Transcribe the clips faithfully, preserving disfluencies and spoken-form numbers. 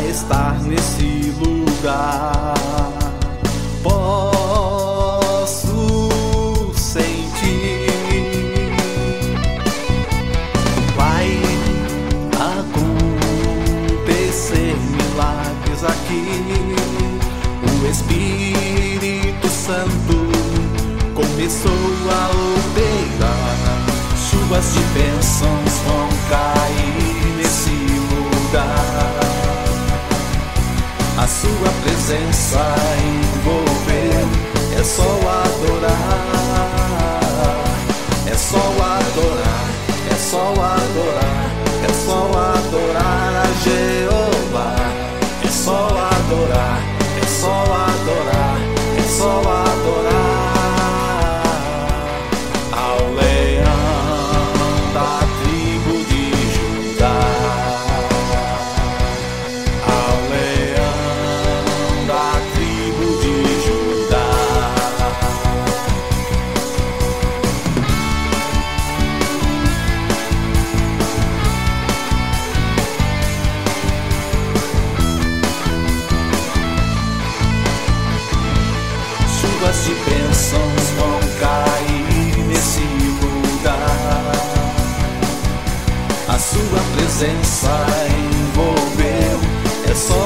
a estar nesse lugar. Posso sentir, vai acontecer milagres aqui. O Espírito Santo começou a operar. Chuvas de bênçãos vão cair nesse lugar. A sua presença envolveu. É só adorar, é só adorar, é só adorar, é só adorar a Jeová. É só adorar, é só adorar, é só adorar ao leão da tribo de Judá, ao leão da tribo de Judá. Chuvas de bênçãos vão cair nesse lugar. A sua presença envolveu. É só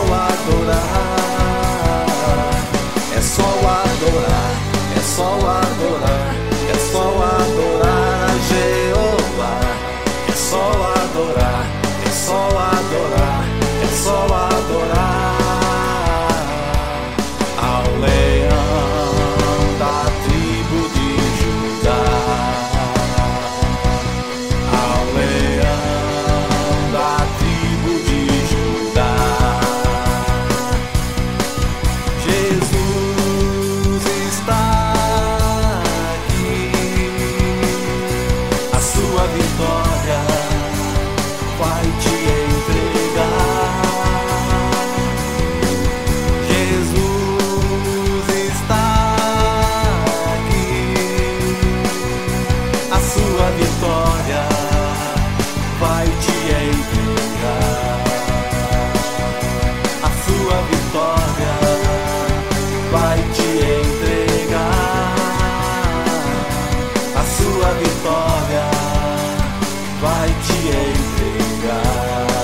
adorar, é só adorar, é só adorar, é só adorar a Jeová. É só adorar, é só adorar, é só adorar ao leão da tribo de Judá, ao leão da tribo de Judá. Jesus está aqui, a sua vitória vai te entregar. Jesus está aqui, a sua vitória vai te entregar. A sua vitória vai te entregar. A sua vitória vai te entregar.